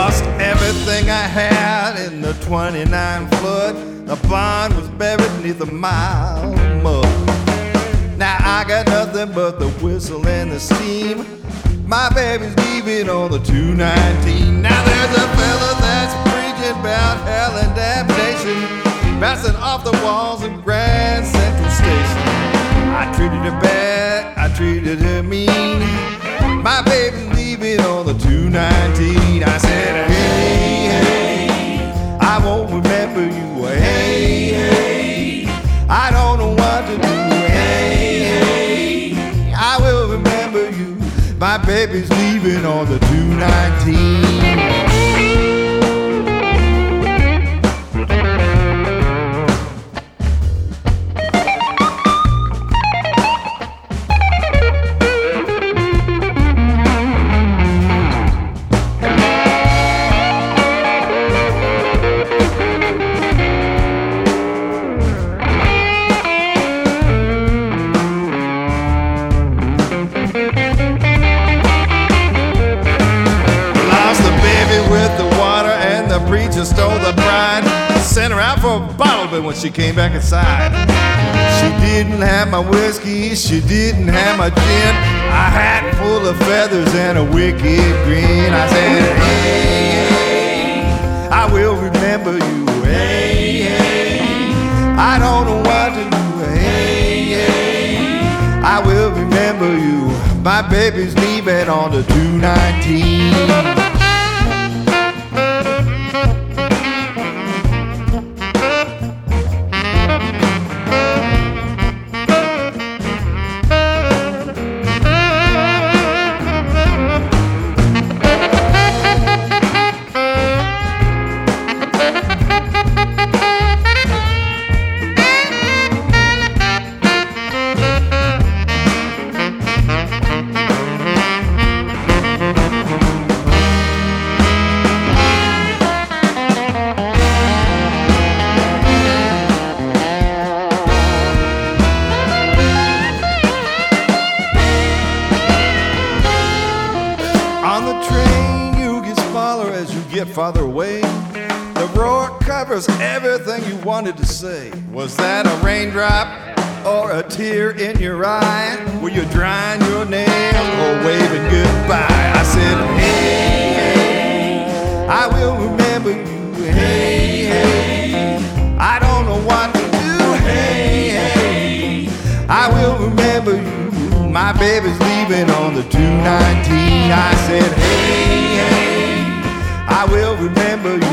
Lost everything I had in the 29 flood. The bond was buried beneath a mile of mud. Now I got nothing but the whistle and the steam. My baby's leaving on the 219. Now there's a fella that's preaching about hell and damnation, bouncing off the walls of Grand Central Station. I treated her bad, I treated her mean. My baby's leaving on the 219. I said, hey, hey, I won't remember you. Hey, hey, I don't know what to do. Hey, hey, I will remember you. My baby's leaving on the 219. Preacher stole the bride, sent her out for a bottle, but when she came back inside, she didn't have my whiskey, she didn't have my gin, a hat full of feathers and a wicked grin. I said, hey, hey, I will remember you. Hey, hey, I don't know what to do. Hey, hey, I will remember you. My baby's leaving on the 219. Get farther away, the roar covers everything you wanted to say. Was that a raindrop or a tear in your eye? Were you drying your nails or waving goodbye? I said, hey, hey, I will remember you. Hey, hey, I don't know what to do. Hey, hey, I will remember you. My baby's leaving on the 219. I said, hey, hey, I will remember you.